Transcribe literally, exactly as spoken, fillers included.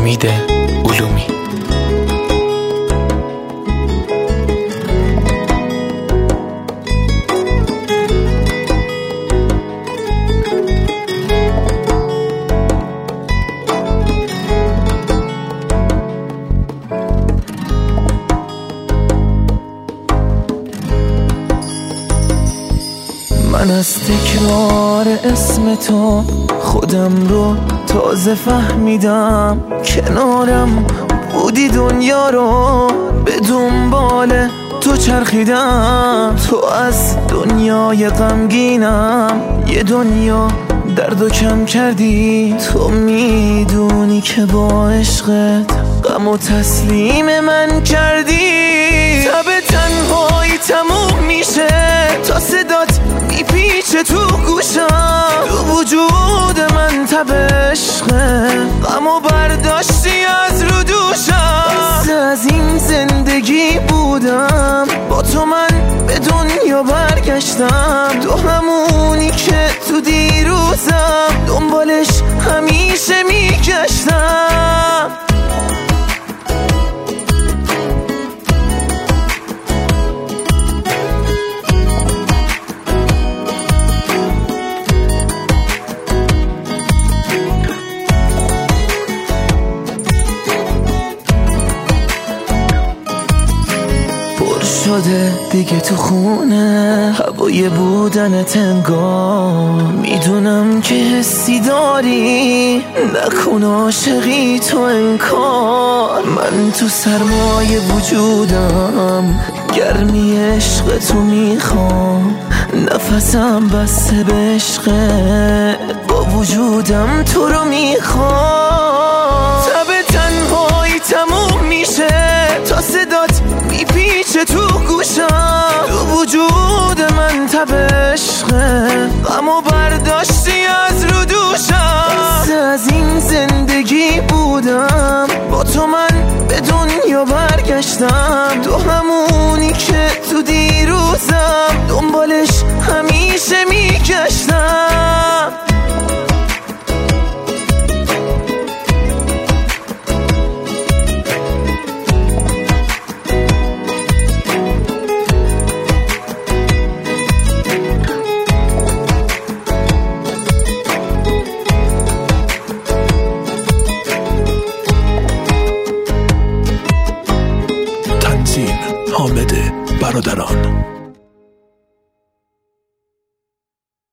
امید علومی. من از تکرار اسم تو خودم رو تازه فهمیدم، کنارم بودی دنیا رو به دنبال تو چرخیدم. تو از دنیای غمگینم یه دنیا درد و کم کردی. تو میدونی که با عشقت غم و تسلیم من کردی. تب تنهایی تموم میشه تا صدات میپیچه تو گوشم. تو وجود من تب عشقه غم و برداشتی از رو دوشم. از این زندگی بودم با تو من به دنیا برگشتم. تو همونی که تو دیروزم دنبالش همیشه میگشتم. شده دیگه تو خونه هوای بودنت انگار. میدونم که حسی داری نکن عاشقی تو انکار. من تو سرمای وجودم گرمی عشق تو میخوام. نفسم بسته به عشقت با وجودم تو رو میخوام. تب تنهایی تموم میشه تا صدات میپیچه تو گوشم. تو وجود من تب عشقه غم و برداشتی از رو دوشم. از این زندگی بودم با تو من به دنیا برگشتم. تو همونی که تو دیروزم دنبالش همیشه میگشتم.